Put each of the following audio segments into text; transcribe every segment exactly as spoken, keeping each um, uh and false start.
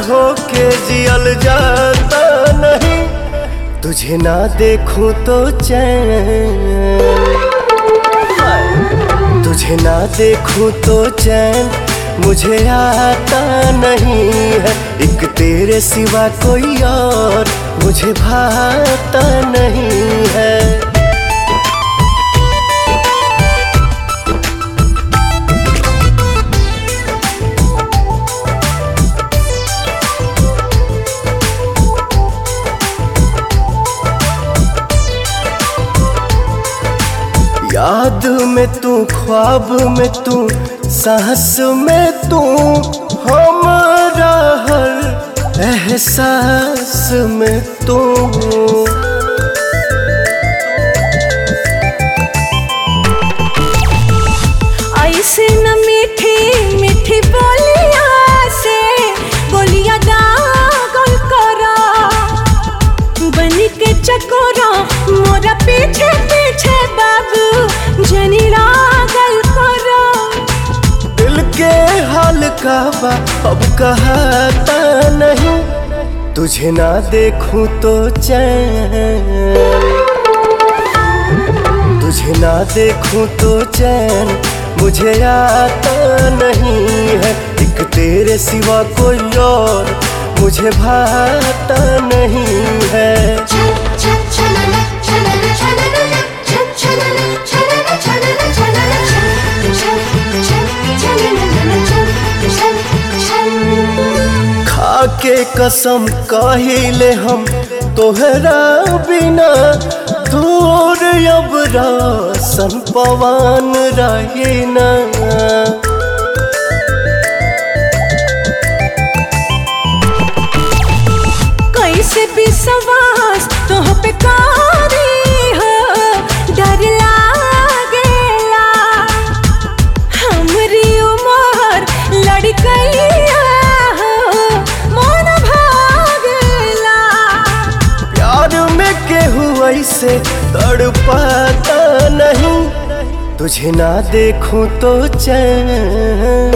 होके जियल जाता नहीं, तुझे ना देखूं तो चैन, तुझे ना देखूं तो चैन मुझे आता नहीं है। एक तेरे सिवा कोई और मुझे भाता नहीं है। याद में तू, ख्वाब में तू, सांस में तू, हमारा हर एहसास में तू। ऐसे न मीठी मीठी बोलिया से गोलियां दागल करा, बनी के चकोरा मोरा पीछे पीछे बाबू जनी लागल करा। दिल के हाल का बा अब कहता नहीं, तुझे ना देखूं तो चैन, तुझे ना देखूं तो चैन मुझे आता नहीं है। एक तेरे सिवा कोई और मुझे भाता नहीं है। खाके कसम काहिले हम तोहरा बिना, दूर अब रासन पवन रहे ना। कैसे विश्वास तोह पे कारी हो, डर लागेला हमरी उमर लड़कैया हो, मन भागेला। प्यार में केहू ऐसे तड़पाता नहीं, तुझे ना देखूं तो चैन,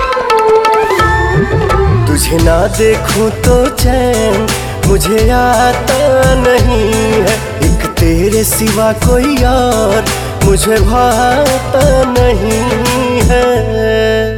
तुझे ना देखूं तो चैन मुझे आता नहीं है। एक तेरे सिवा कोई और मुझे भाता नहीं है।